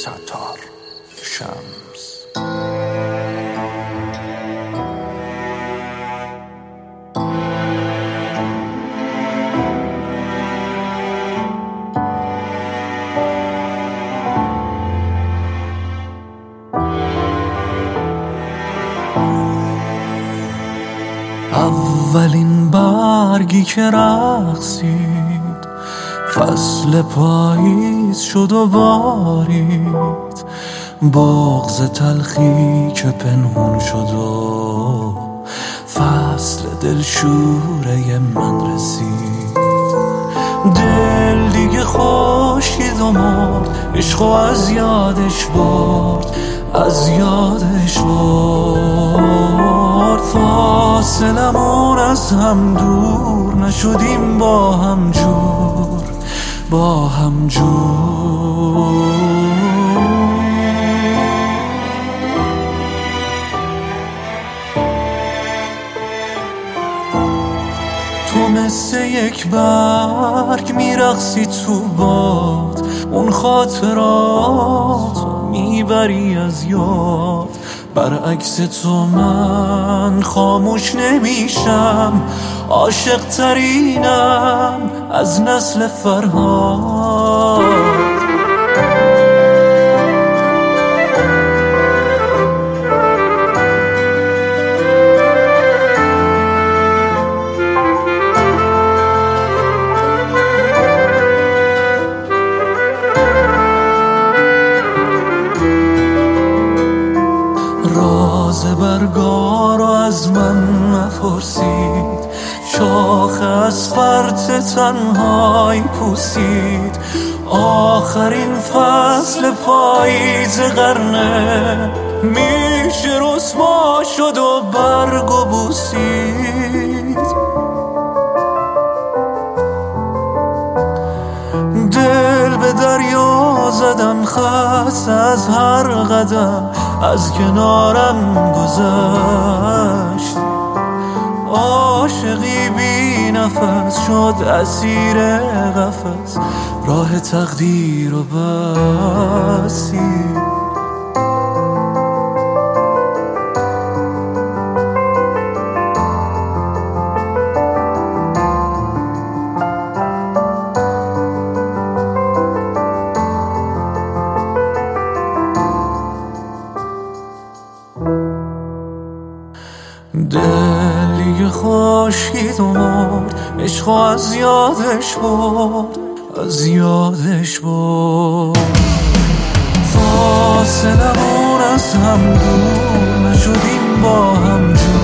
ستار شمس. اولین برگی که رقصید فصل پاییز شد و بارید، بغض تلخی که پنهون شد و فصل دلشوره من رسید. دل دیگه خشکید و مرد، عشقو از یادش برد، از یادش برد. فاصلمون از هم دور نشدیم، با هم جور، با هم جور. تو مثل یک برگ میرقصی تو باد، اون خاطرات میبری از یاد. برعکس تو من خاموش نمیشم، عاشق ترینم از نسل فرهاد. راز برگا رو از من نپرسید، شاخ از فرط تنهایی پوسید. آخرین فصل پاییز قرنه، میشه رسوا شد و برگو بوسید. دل به دریا زدم، خست از هر قدم از کنارم گذشت. عاشقی بی نفس شد اسیر قفس، راه تقدیر رو بسید. دلی خشکید و مرد، عشقو از یادش برد، از یادش برد. فاصلمون از هم دور نشدیم، با هم جور.